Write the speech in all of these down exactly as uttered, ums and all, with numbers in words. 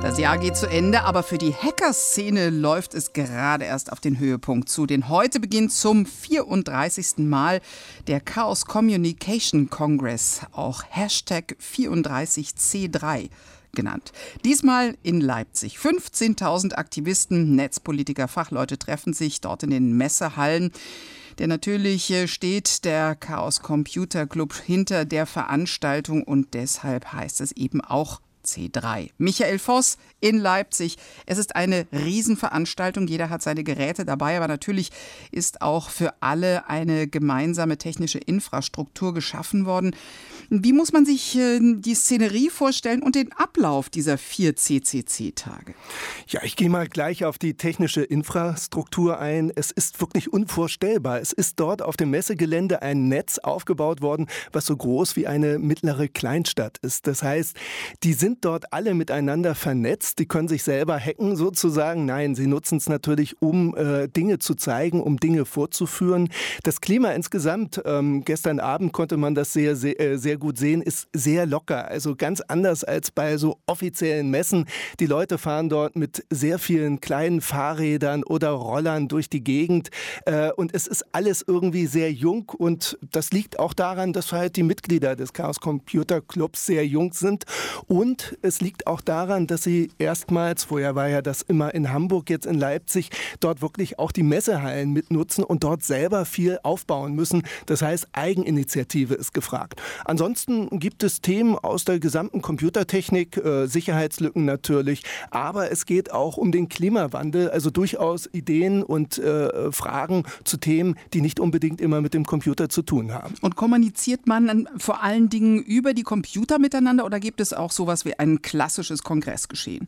Das Jahr geht zu Ende, aber für die Hackerszene läuft es gerade erst auf den Höhepunkt zu. Denn heute beginnt zum vierunddreißigsten Mal der Chaos Communication Congress, auch Hashtag vierunddreißig C drei genannt. Diesmal in Leipzig. fünfzehntausend Aktivisten, Netzpolitiker, Fachleute treffen sich dort in den Messehallen. Denn natürlich steht der Chaos Computer Club hinter der Veranstaltung und deshalb heißt es eben auch C drei. Michael Voss in Leipzig. Es ist eine Riesenveranstaltung. Jeder hat seine Geräte dabei, aber natürlich ist auch für alle eine gemeinsame technische Infrastruktur geschaffen worden. Wie muss man sich die Szenerie vorstellen und den Ablauf dieser vier C C C-Tage? Ja, ich gehe mal gleich auf die technische Infrastruktur ein. Es ist wirklich unvorstellbar. Es ist dort auf dem Messegelände ein Netz aufgebaut worden, was so groß wie eine mittlere Kleinstadt ist. Das heißt, die sind dort alle miteinander vernetzt. Die können sich selber hacken sozusagen. Nein, sie nutzen es natürlich, um äh, Dinge zu zeigen, um Dinge vorzuführen. Das Klima insgesamt, ähm, gestern Abend konnte man das sehr, sehr, äh, sehr gut sehen, ist sehr locker. Also ganz anders als bei so offiziellen Messen. Die Leute fahren dort mit sehr vielen kleinen Fahrrädern oder Rollern durch die Gegend. Äh, und es ist alles irgendwie sehr jung. Und das liegt auch daran, dass halt die Mitglieder des Chaos Computer Clubs sehr jung sind. Und es liegt auch daran, dass sie erstmals, vorher war ja das immer in Hamburg, jetzt in Leipzig, dort wirklich auch die Messehallen mitnutzen und dort selber viel aufbauen müssen. Das heißt, Eigeninitiative ist gefragt. Ansonsten gibt es Themen aus der gesamten Computertechnik, äh, Sicherheitslücken natürlich, aber es geht auch um den Klimawandel, also durchaus Ideen und äh, Fragen zu Themen, die nicht unbedingt immer mit dem Computer zu tun haben. Und kommuniziert man dann vor allen Dingen über die Computer miteinander oder gibt es auch sowas wie ein klassisches Kongressgeschehen?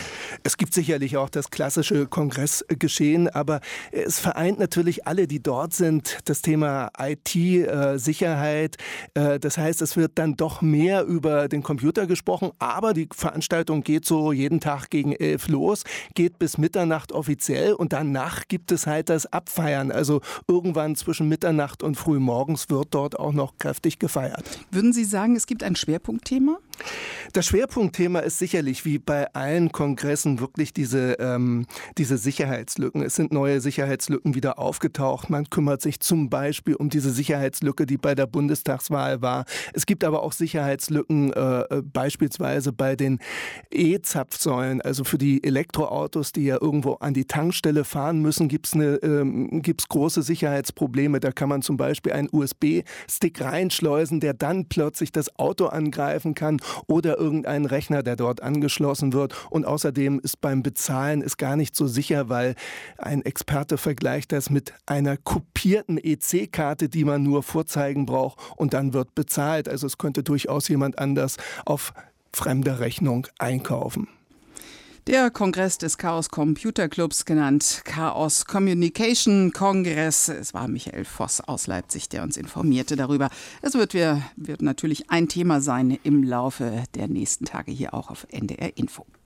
Es gibt sicherlich auch das klassische Kongressgeschehen, aber es vereint natürlich alle, die dort sind, das Thema I T-Sicherheit. Äh, das heißt, es wird dann doch mehr über den Computer gesprochen, aber die Veranstaltung geht so jeden Tag gegen elf los, geht bis Mitternacht offiziell und danach gibt es halt das Abfeiern. Also irgendwann zwischen Mitternacht und frühmorgens wird dort auch noch kräftig gefeiert. Würden Sie sagen, es gibt ein Schwerpunktthema? Das Schwerpunktthema ist sicherlich wie bei allen Kongressen wirklich diese, ähm, diese Sicherheitslücken. Es sind neue Sicherheitslücken wieder aufgetaucht. Man kümmert sich zum Beispiel um diese Sicherheitslücke, die bei der Bundestagswahl war. Es gibt aber auch Sicherheitslücken äh, beispielsweise bei den E-Zapfsäulen, also für die Elektroautos, die ja irgendwo an die Tankstelle fahren müssen, gibt es ähm, gibt's große Sicherheitsprobleme. Da kann man zum Beispiel einen U S B-Stick reinschleusen, der dann plötzlich das Auto angreifen kann oder irgendeinen Rechner, der dort angeschlossen wird. Und außerdem ist beim Bezahlen ist gar nicht so sicher, weil ein Experte vergleicht das mit einer kopierten E C-Karte, die man nur vorzeigen braucht und dann wird bezahlt. Also es könnte durchaus jemand anders auf fremder Rechnung einkaufen. Der Kongress des Chaos Computer Clubs, genannt Chaos Communication Congress. Es war Michael Voss aus Leipzig, der uns informierte darüber. Es wird, wir, wird natürlich ein Thema sein im Laufe der nächsten Tage hier auch auf N D R Info.